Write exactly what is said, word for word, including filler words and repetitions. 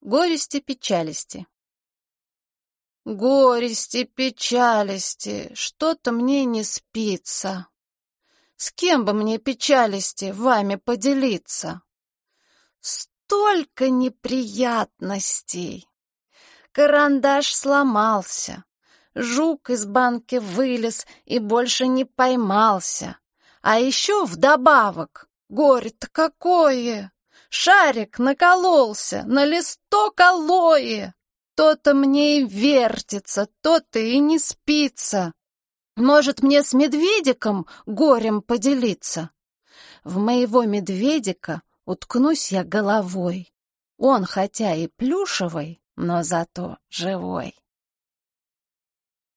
Горести-печалисти. Горести-печалисти, что-то мне не спится. С кем бы мне печалисти вами поделиться? Столько неприятностей. Карандаш сломался, жук из банки вылез и больше не поймался. А еще вдобавок горе-то какое! Шарик накололся на листок алоэ. То-то мне и вертится, то-то и не спится. Может, мне с медведиком горем поделиться? В моего медведика уткнусь я головой. Он хотя и плюшевый, но зато живой.